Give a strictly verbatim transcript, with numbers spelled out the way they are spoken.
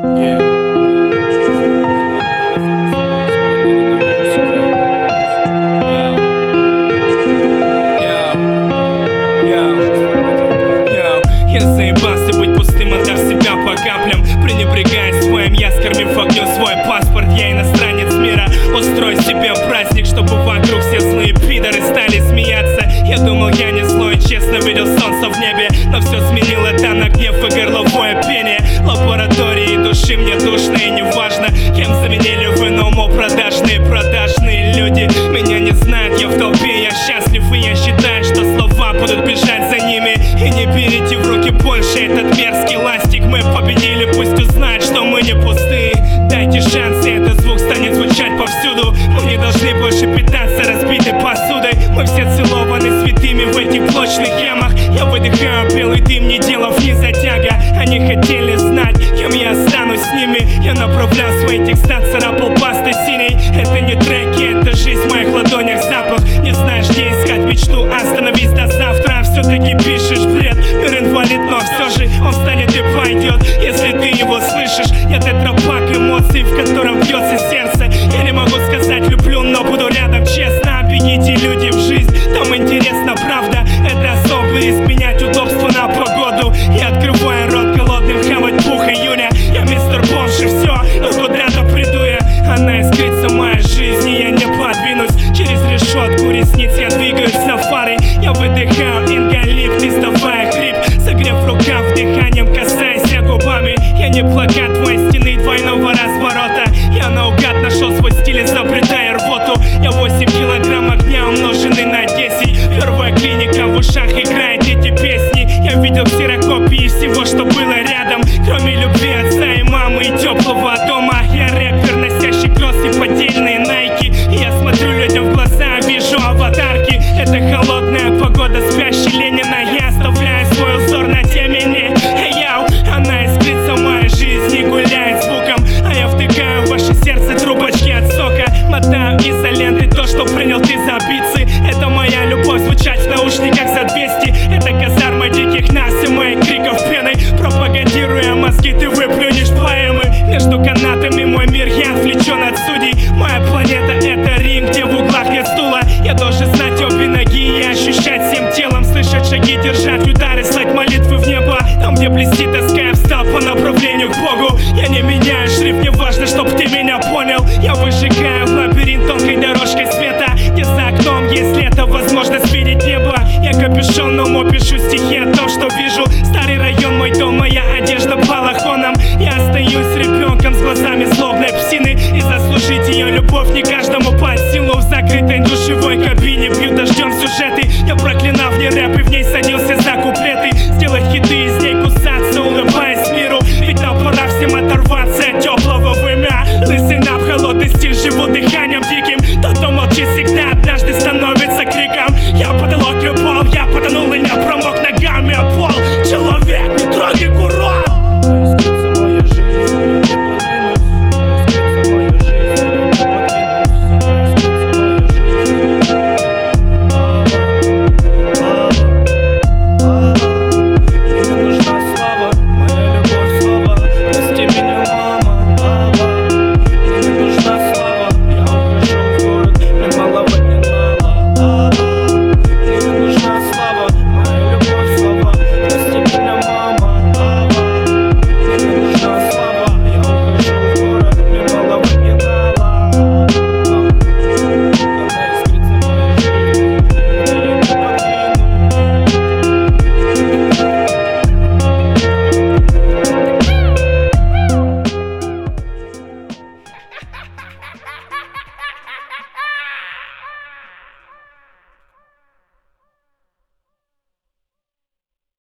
Я заебался быть пустым, отдав себя по каплям, пренебрегая своим я, скормив огню свой паспорт. Я иностранец мира, устрой себе праздник, чтобы вокруг все злые пидоры стали смеяться. Я думал, я не злой, честно видел солнце в небе, но все сменил это на гнев и горловое пение. Лаборатории души мне душно и неважно, кем заменили вы, но умо продажные, продажные люди. Меня не знают, я в толпе, я счастлив, и я считаю, что слова будут бежать за ними. И не берите в руки больше этот мерзкий ластик. Мы победили, пусть узнают, что мы не пустые. Дайте шанс, и этот звук станет звучать повсюду. Мы не должны больше питаться разбитой посудой. Мы все целованы святыми в этих блочных ямах. Я выдыхаю белый дым, не делав ни затяга. Они хотели знать, кем я останусь с ними. Я направлял свои текста, царапал пастой синей. Это не треки, это жизнь в моих ладонях, запах. Не знаешь, где искать мечту, остановись до завтра. Все-таки пишешь бред, мир инвалид, но все же он встанет и пойдет, если ты его слышишь. Я тетрапак эмоций, в котором бьется сердце. Я не могу сказать люблю, но буду рядом, честно. Бегите, люди, в жизнь, там интересно, правда. Это особый риск, менять удобство на погоду. Я открываю рот голодным, хавать пух июня. Я мистер Бомж и все, но куда-то приду я. Она искрится моей жизни, я не подвинусь. Через решетку ресниц я двигаюсь сафари. Я выдыхаю ингалипт, издавая хрип, согрев рукав дыханием, касаясь губами. Я не плакат твоей стены двойного разворота. Я наугад нашел свой стиль, изобретая рвоту. Я восемь килограмм огня, умноженный на десять. Первая клиника, в ушах играет эти песни. Я видел ксерокопии всего, что было рядом, кроме любви отца и мамы и теплого дома. Я рэпер, носящий кроссы, поддельные найки. Я смотрю людям в глаза, вижу аватарки. Это холодная погода, спящий Ленина. Я оставляю свой узор на темени. Яу, она искрится моей жизни, гуляет звуком, а я втыкаю в ваше сердце трубочки от сока. Мотаю изоленты то, что принял ты за битсы. Это моя любовь, звучать в наушниках за двести. Это казарма диких нас и моих криков пеной. Пропагандируя мозги, ты выплюнешь поэмы. Между канатами мой мир, я отвлечен от судей. Моя планета — это ринг, где в углах нет стула. Я должен знать обе ноги и ощущать всем телом, слышать шаги, держать удары, слать молитвы в небо. Там, где блестит тоска, я встал по направлению к Богу. Я не меняю шрифт, не важно, чтоб ты меня понял. Я выжигаю лабиринт тонкой дорожкой света, где за окном есть лето, возможность видеть небо. Я капюшон, но мо пишу стихи о том, что вижу. Старый район, мой дом, моя одежда балахоном. Я остаюсь ребенком с глазами злобной псины, и заслужить ее любовь не каждому